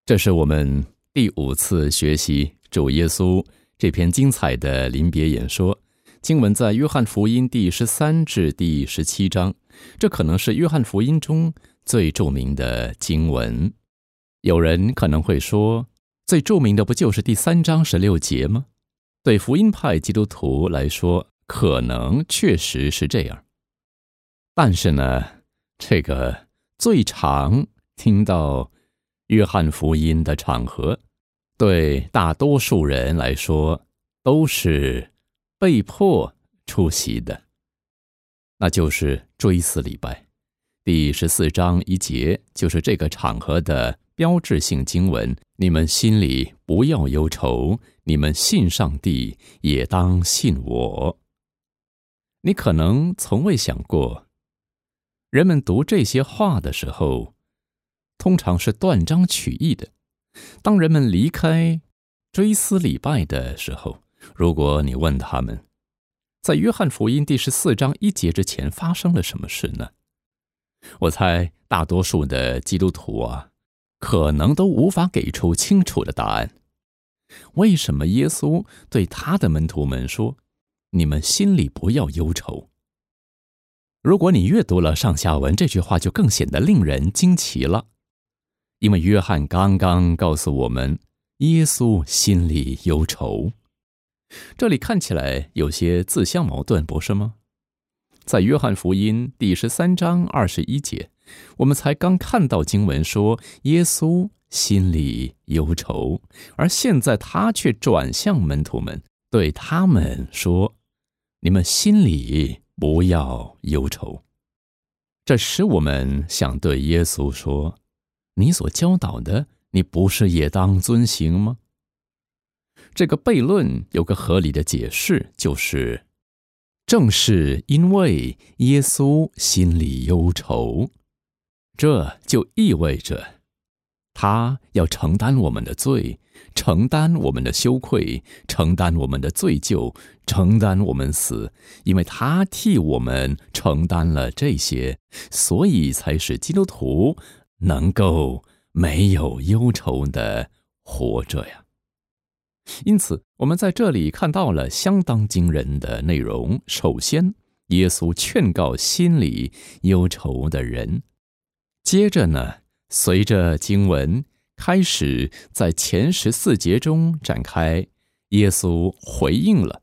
这是我们第5次学习主耶稣这篇精彩的临别演说。经文在约翰福音第13至第17章，这可能是约翰福音中最著名的经文。有人可能会说，最著名的不就是第3章16节吗？对福音派基督徒来说，可能确实是这样。但是呢，这个最常听到约翰福音的场合，对大多数人来说都是被迫出席的，那就是追思礼拜。第14章1节就是这个场合的标志性经文：你们心里不要忧愁，你们信上帝也当信我。你可能从未想过，人们读这些话的时候通常是断章取义的。当人们离开追思礼拜的时候，如果你问他们，在约翰福音第14章1节之前发生了什么事呢？我猜大多数的基督徒可能都无法给出清楚的答案。为什么耶稣对他的门徒们说，你们心里不要忧愁？如果你阅读了上下文，这句话就更显得令人惊奇了。因为约翰刚刚告诉我们，耶稣心里忧愁。这里看起来有些自相矛盾，不是吗？在约翰福音第13章21节，我们才刚看到经文说耶稣心里忧愁，而现在他却转向门徒们，对他们说，你们心里不要忧愁。这使我们想对耶稣说，你所教导的，你不是也当遵行吗？这个悖论有个合理的解释，就是正是因为耶稣心里忧愁，这就意味着他要承担我们的罪，承担我们的羞愧，承担我们的罪疚，承担我们死，因为他替我们承担了这些，所以才使基督徒能够没有忧愁地活着呀。因此，我们在这里看到了相当惊人的内容。首先，耶稣劝告心里忧愁的人。接着呢，随着经文开始在前14节中展开，耶稣回应了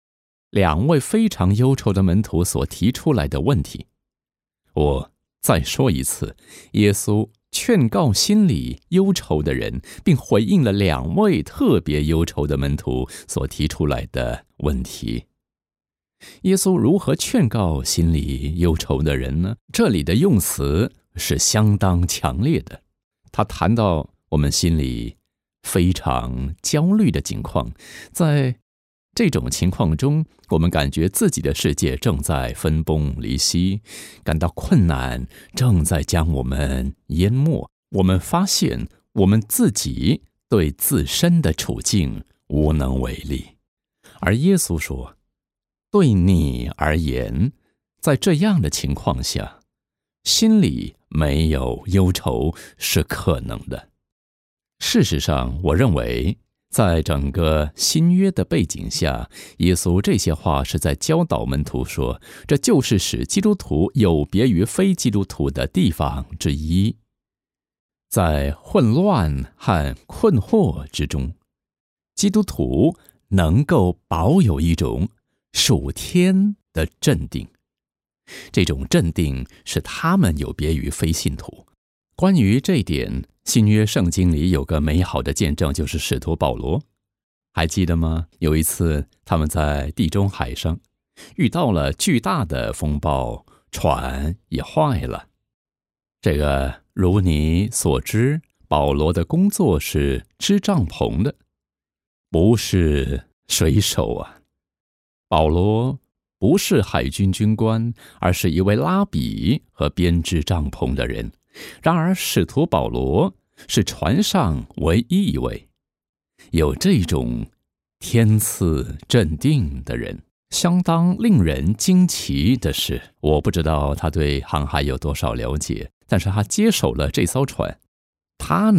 2位非常忧愁的门徒所提出来的问题。我再说一次，耶稣劝告心里忧愁的人，并回应了2位特别忧愁的门徒所提出来的问题。耶稣如何劝告心里忧愁的人呢？这里的用词是相当强烈的。他谈到我们心里非常焦虑的境况，在这种情况中，我们感觉自己的世界正在分崩离析，感到困难正在将我们淹没。我们发现我们自己对自身的处境无能为力。而耶稣说，对你而言，在这样的情况下，心里没有忧愁是可能的。事实上，我认为在整个新约的背景下，耶稣这些话是在教导门徒说，这就是使基督徒有别于非基督徒的地方之一。在混乱和困惑之中，基督徒能够保有一种属天的镇定。这种镇定使他们有别于非信徒。关于这一点，新约圣经里有个美好的见证，就是使徒保罗。还记得吗？有一次他们在地中海上遇到了巨大的风暴，船也坏了。这个如你所知，保罗的工作是织帐篷的，不是水手啊。保罗不是海军军官，而是一位拉比和编织帐篷的人。然而使徒保罗是船上唯一一位有这种天赐镇定的人。相当令人惊奇的是，我不知道他对航海有多少了解，但是他接手了这艘船。他呢，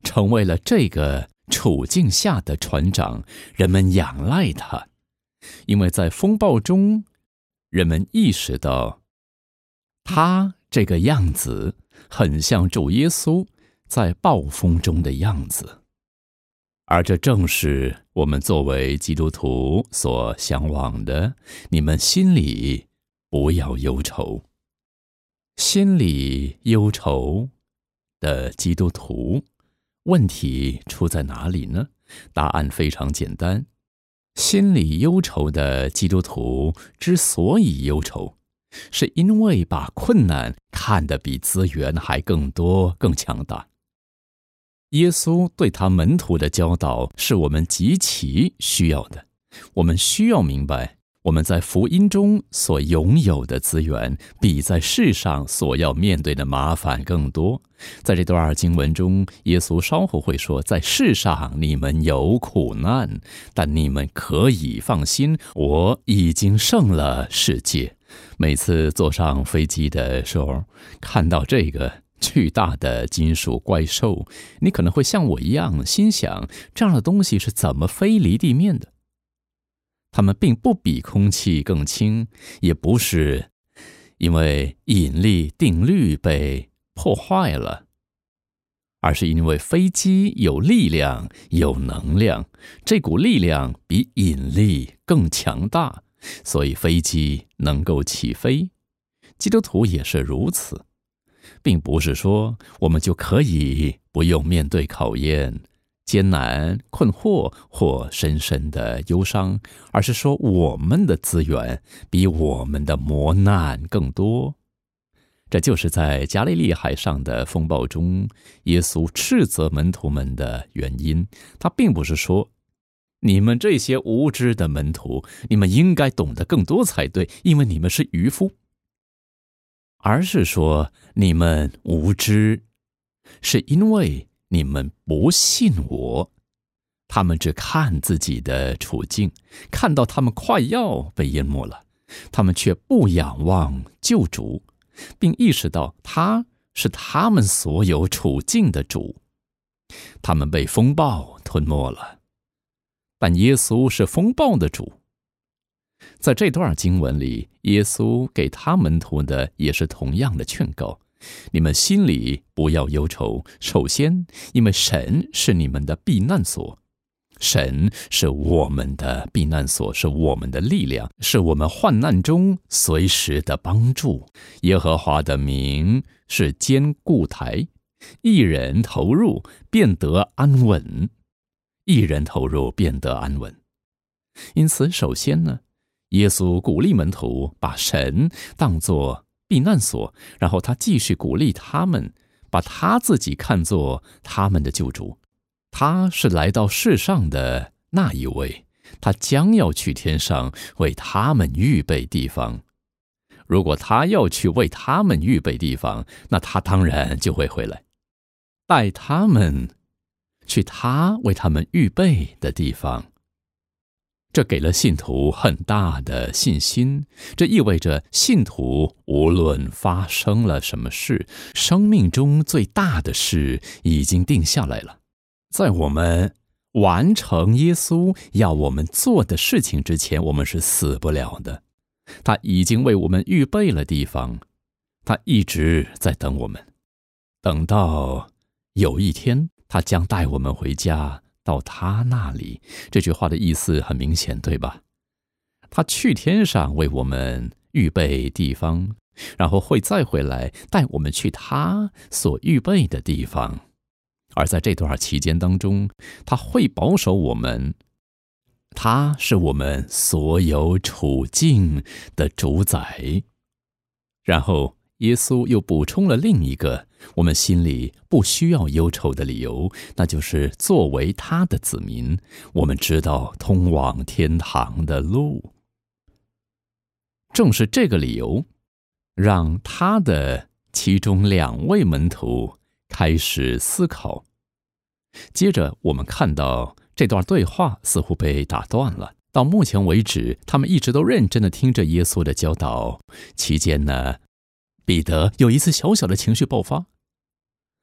成为了这个处境下的船长，人们仰赖他，因为在风暴中，人们意识到他这个样子很像主耶稣在暴风中的样子。而这正是我们作为基督徒所向往的，你们心里不要忧愁。心里忧愁的基督徒，问题出在哪里呢？答案非常简单，心里忧愁的基督徒之所以忧愁，是因为把困难看得比资源还更多、更强大。耶稣对他门徒的教导是我们极其需要的。我们需要明白，我们在福音中所拥有的资源，比在世上所要面对的麻烦更多。在这段经文中，耶稣稍后会说，在世上你们有苦难，但你们可以放心，我已经胜了世界。每次坐上飞机的时候，看到这个巨大的金属怪兽，你可能会像我一样心想，这样的东西是怎么飞离地面的？它们并不比空气更轻，也不是因为引力定律被破坏了，而是因为飞机有力量、有能量，这股力量比引力更强大，所以飞机能够起飞。基督徒也是如此，并不是说我们就可以不用面对考验、艰难、困惑或深深的忧伤，而是说我们的资源比我们的磨难更多。这就是在加利利海上的风暴中，耶稣斥责门徒们的原因。他并不是说，你们这些无知的门徒，你们应该懂得更多才对，因为你们是渔夫。而是说，你们无知，是因为你们不信我。他们只看自己的处境，看到他们快要被淹没了，他们却不仰望救主，并意识到他是他们所有处境的主。他们被风暴吞没了，但耶稣是风暴的主。在这段经文里，耶稣给他门徒的也是同样的劝告，你们心里不要忧愁。首先，因为神是你们的避难所，神是我们的避难所，是我们的力量，是我们患难中随时的帮助。耶和华的名是坚固台，一人投入便得安稳，一人投入便得安稳。因此，首先呢，耶稣鼓励门徒把神当作避难所，然后他继续鼓励他们把他自己看作他们的救主。他是来到世上的那一位，他将要去天上为他们预备地方。如果他要去为他们预备地方，那他当然就会回来，带他们去他为他们预备的地方。这给了信徒很大的信心，这意味着信徒无论发生了什么事，生命中最大的事已经定下来了。在我们完成耶稣要我们做的事情之前，我们是死不了的。他已经为我们预备了地方，他一直在等我们，等到有一天他将带我们回家，到他那里。这句话的意思很明显，对吧？他去天上为我们预备地方，然后会再回来带我们去他所预备的地方。而在这段期间当中，他会保守我们，他是我们所有处境的主宰。然后耶稣又补充了另一个我们心里不需要忧愁的理由，那就是作为他的子民，我们知道通往天堂的路。正是这个理由，让他的其中2位门徒开始思考。接着我们看到这段对话似乎被打断了。到目前为止，他们一直都认真地听着耶稣的教导。期间呢，彼得有一次小小的情绪爆发，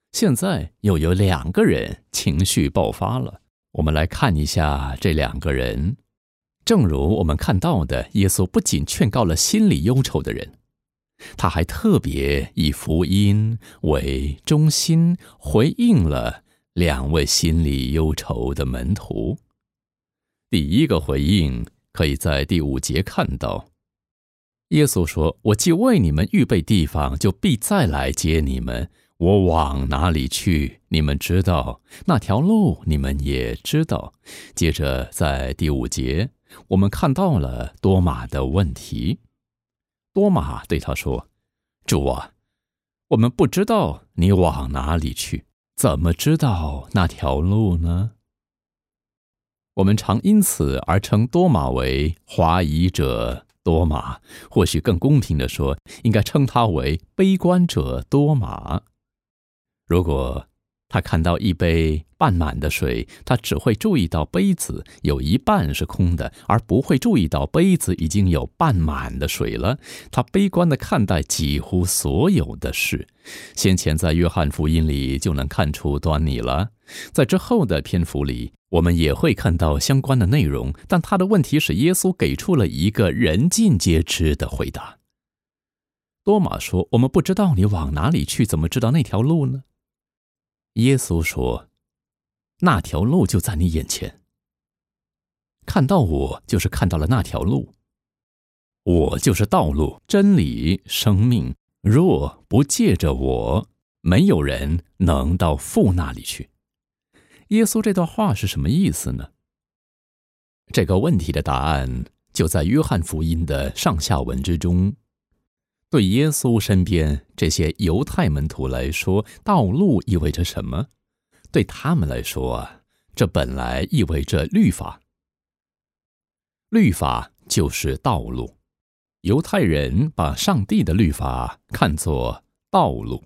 现在又有2个人情绪爆发了。我们来看一下这2个人。正如我们看到的，耶稣不仅劝告了心里忧愁的人，他还特别以福音为中心，回应了2位心里忧愁的门徒。第一个回应可以在第5节看到，耶稣说：“我既为你们预备地方，就必再来接你们。我往哪里去，你们知道；那条路，你们也知道。”接着在第5节，我们看到了多马的问题。多马对他说：“主啊，我们不知道你往哪里去，怎么知道那条路呢？”我们常因此而称多马为怀疑者多马，或许更公平地说，应该称他为悲观者多马。如果他看到一杯半满的水，他只会注意到杯子有一半是空的，而不会注意到杯子已经有半满的水了。他悲观地看待几乎所有的事。先前在约翰福音里就能看出端倪了，在之后的篇幅里我们也会看到相关的内容，但他的问题是耶稣给出了一个人尽皆知的回答。多马说：“我们不知道你往哪里去，怎么知道那条路呢？”耶稣说：“那条路就在你眼前，看到我就是看到了那条路。我就是道路、真理、生命，若不借着我，没有人能到父那里去。”耶稣这段话是什么意思呢？这个问题的答案就在约翰福音的上下文之中。对耶稣身边这些犹太门徒来说，道路意味着什么？对他们来说啊，这本来意味着律法。律法就是道路。犹太人把上帝的律法看作道路。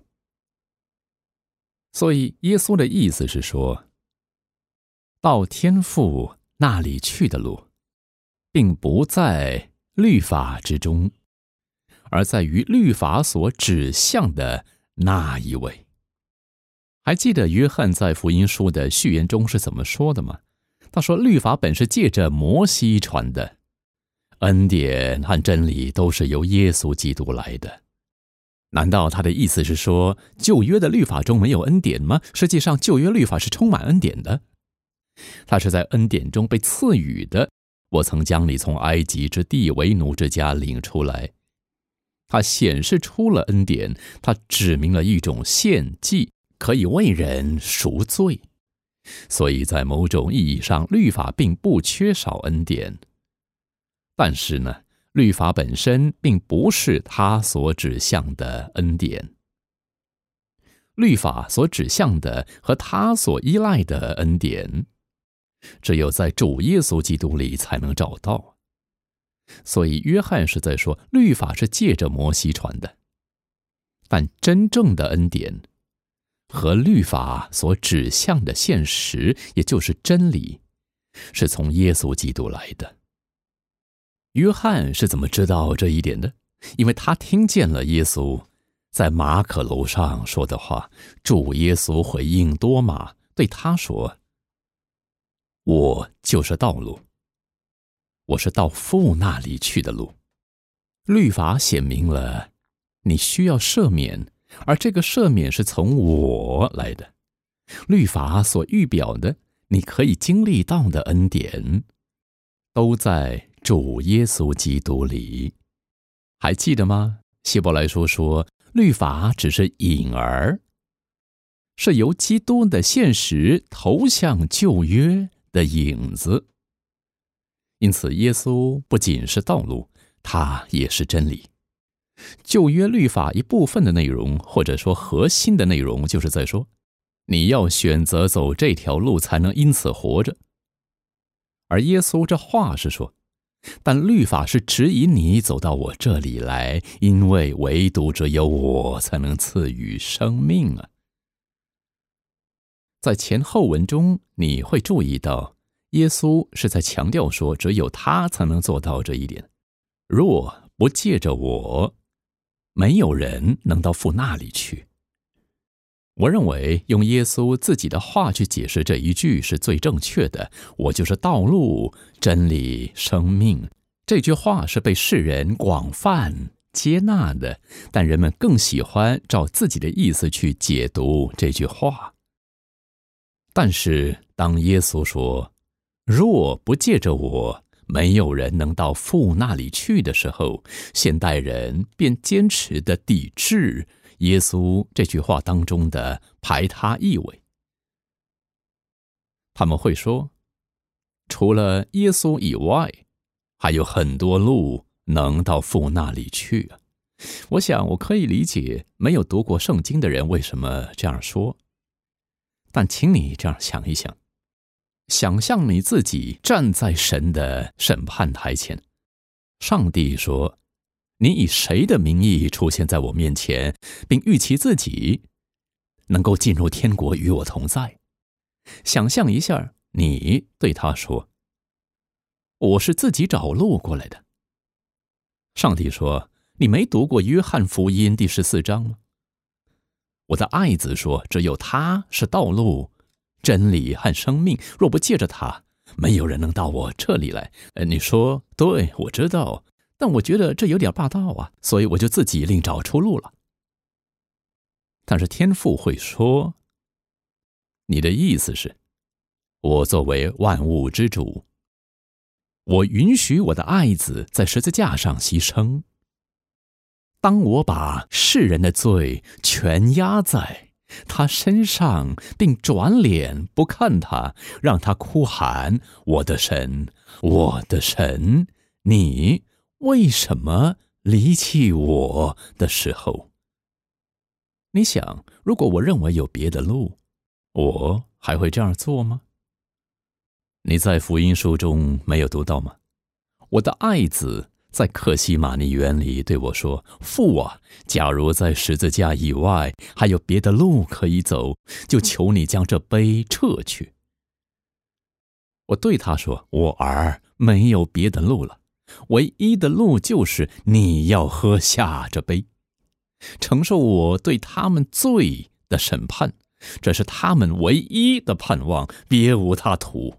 所以耶稣的意思是说，到天父那里去的路，并不在律法之中，而在于律法所指向的那一位。还记得约翰在福音书的序言中是怎么说的吗？他说，律法本是借着摩西传的，恩典和真理都是由耶稣基督来的。难道他的意思是说，旧约的律法中没有恩典吗？实际上，旧约律法是充满恩典的。他是在恩典中被赐予的。我曾将你从埃及之地为奴之家领出来。他显示出了恩典，他指明了一种献祭，可以为人赎罪。所以在某种意义上，律法并不缺少恩典。但是呢，律法本身并不是他所指向的恩典。律法所指向的和他所依赖的恩典，只有在主耶稣基督里才能找到。所以约翰是在说，律法是借着摩西传的，但真正的恩典和律法所指向的现实，也就是真理，是从耶稣基督来的。约翰是怎么知道这一点的？因为他听见了耶稣在马可楼上说的话。主耶稣回应多马，对他说：“我就是道路，我是到父那里去的路。”律法显明了你需要赦免，而这个赦免是从我来的。律法所预表的你可以经历到的恩典，都在主耶稣基督里。还记得吗？希伯来书说，律法只是影儿，是由基督的现实投向旧约的影子。因此耶稣不仅是道路，他也是真理。旧约律法一部分的内容，或者说核心的内容，就是在说，你要选择走这条路才能因此活着。而耶稣这话是说，但律法是指引你走到我这里来，因为唯独只有我才能赐予生命啊。在前后文中，你会注意到，耶稣是在强调说，只有他才能做到这一点。若不借着我，没有人能到父那里去。 我认为用耶稣自己的话去解释这一句是最正确的。我就是道路、真理、生命。这句话是被世人广泛接纳的，但人们更喜欢照自己的意思去解读这句话。但是当耶稣说，若不借着我，没有人能到父那里去的时候，现代人便坚持地抵制耶稣这句话当中的排他意味。他们会说，除了耶稣以外，还有很多路能到父那里去啊。我想我可以理解没有读过圣经的人为什么这样说，但请你这样想一想，想象你自己站在神的审判台前，上帝说，你以谁的名义出现在我面前，并预期自己能够进入天国与我同在？想象一下，你对他说，我是自己找路过来的。上帝说，你没读过约翰福音第14章吗？我的爱子说，只有他是道路、真理和生命，若不借着他，没有人能到我这里来。你说，对，我知道，但我觉得这有点霸道啊，所以我就自己另找出路了。但是天父会说，你的意思是，我作为万物之主，我允许我的爱子在十字架上牺牲。当我把世人的罪全压在他身上，并转脸不看他，让他哭喊，我的神，我的神，你为什么离弃我的时候，你想，如果我认为有别的路，我还会这样做吗？你在福音书中没有读到吗？我的爱子在客西马尼园里对我说，父啊，假如在十字架以外还有别的路可以走，就求你将这杯撤去。我对他说，我儿，没有别的路了，唯一的路就是你要喝下这杯，承受我对他们罪的审判，这是他们唯一的盼望，别无他途。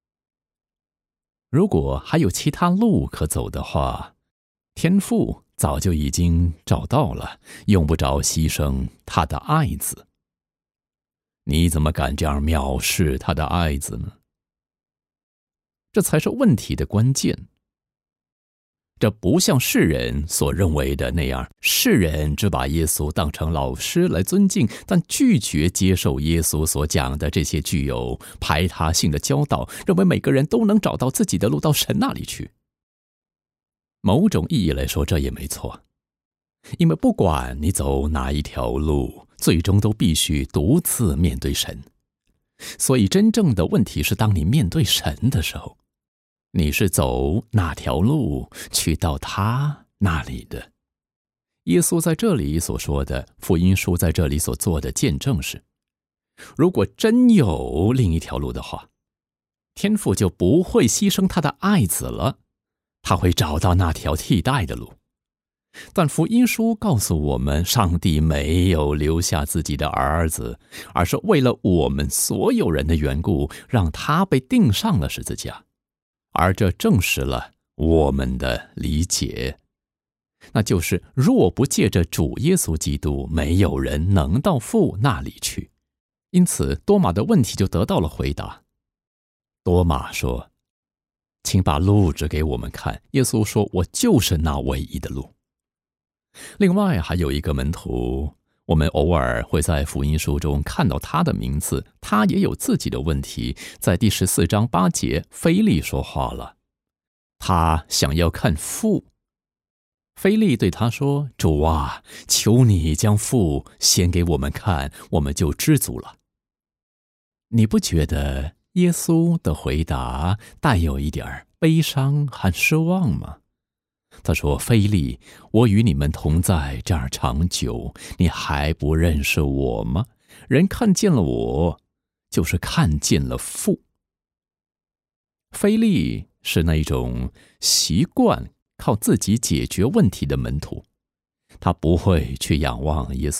如果还有其他路可走的话，天父早就已经找到了，用不着牺牲他的爱子。你怎么敢这样藐视他的爱子呢？这才是问题的关键。这不像世人所认为的那样，世人只把耶稣当成老师来尊敬，但拒绝接受耶稣所讲的这些具有排他性的教导，认为每个人都能找到自己的路到神那里去。某种意义来说，这也没错，因为不管你走哪一条路，最终都必须独自面对神。所以真正的问题是，当你面对神的时候，你是走哪条路去到他那里的？耶稣在这里所说的，福音书在这里所做的见证是，如果真有另一条路的话，天父就不会牺牲他的爱子了，他会找到那条替代的路。但福音书告诉我们，上帝没有留下自己的儿子，而是为了我们所有人的缘故，让他被钉上了十字架。而这证实了我们的理解，那就是若不借着主耶稣基督，没有人能到父那里去。因此多马的问题就得到了回答。多马说，请把路指给我们看。耶稣说，我就是那唯一的路。另外还有一个门徒，我们偶尔会在福音书中看到他的名字，他也有自己的问题。在第14章8节，腓力说话了，他想要看父。腓力对他说，主啊，求你将父显给我们看，我们就知足了。你不觉得耶稣的回答带有一点悲伤和失望吗？他说，腓力，我与你们同在这儿长久，你还不认识我吗？人看见了我，就是看见了父。腓力是那种习惯靠自己解决问题的门徒，他不会去仰望耶稣，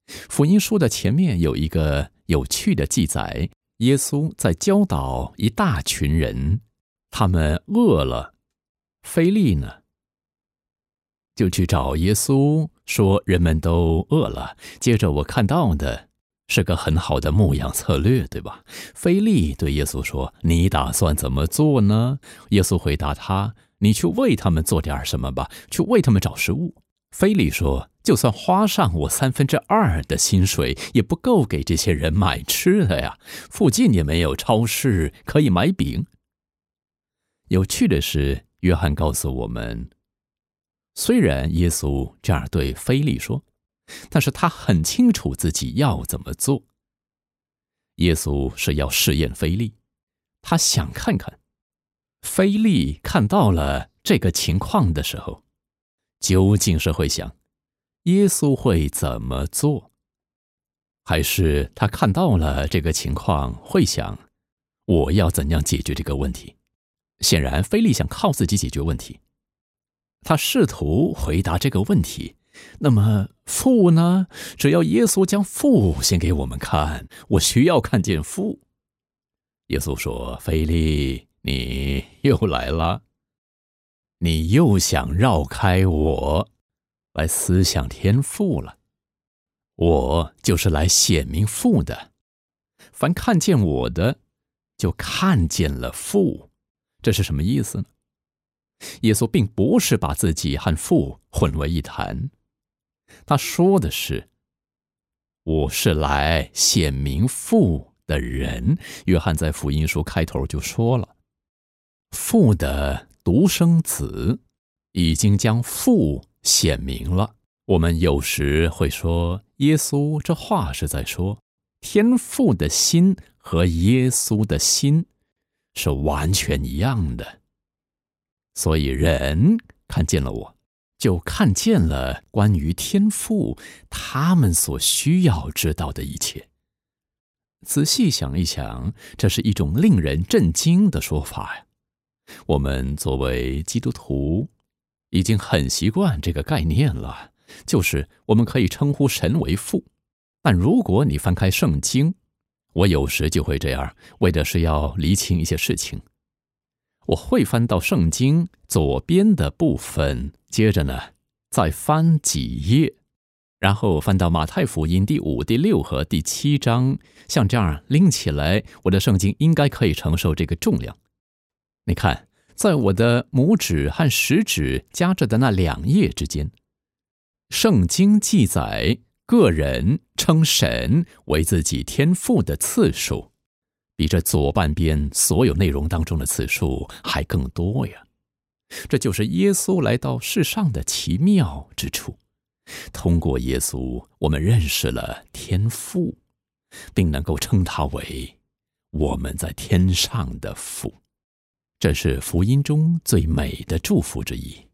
福音书的前面有一个有趣的记载，耶稣在教导一大群人，他们饿了。腓利呢，就去找耶稣说人们都饿了。接着我看到的是个很好的牧养策略，对吧？腓利对耶稣说，你打算怎么做呢？耶稣回答他，你去为他们做点什么吧，去为他们找食物。腓利说，就算花上我2/3的薪水，也不够给这些人买吃的呀，附近也没有超市可以买饼。有趣的是，约翰告诉我们，虽然耶稣这样对腓利说，但是他很清楚自己要怎么做。耶稣是要试验腓利，他想看看腓利看到了这个情况的时候，究竟是会想耶稣会怎么做，还是他看到了这个情况会想我要怎样解决这个问题。显然腓利想靠自己解决问题，他试图回答这个问题，那么父呢？只要耶稣将父先给我们看，我需要看见父。耶稣说，腓利，你又来了，你又想绕开我来思想天父了。我就是来显明父的，凡看见我的就看见了父。这是什么意思呢？耶稣并不是把自己和父混为一谈，他说的是，我是来显明父的人。约翰在福音书开头就说了，父的独生子已经将父显明了。我们有时会说，耶稣这话是在说，天父的心和耶稣的心是完全一样的。所以人看见了我，就看见了关于天父他们所需要知道的一切。仔细想一想，这是一种令人震惊的说法呀。我们作为基督徒已经很习惯这个概念了，就是我们可以称呼神为父。但如果你翻开圣经，我有时就会这样，为的是要厘清一些事情。我会翻到圣经左边的部分，接着呢再翻几页，然后翻到马太福音第5、第6和第7章，像这样拎起来，我的圣经应该可以承受这个重量。你看，在我的拇指和食指夹着的那2页之间，圣经记载个人称神为自己天父的次数，比这左半边所有内容当中的次数还更多呀。这就是耶稣来到世上的奇妙之处。通过耶稣，我们认识了天父，并能够称他为我们在天上的父。这是福音中最美的祝福之一。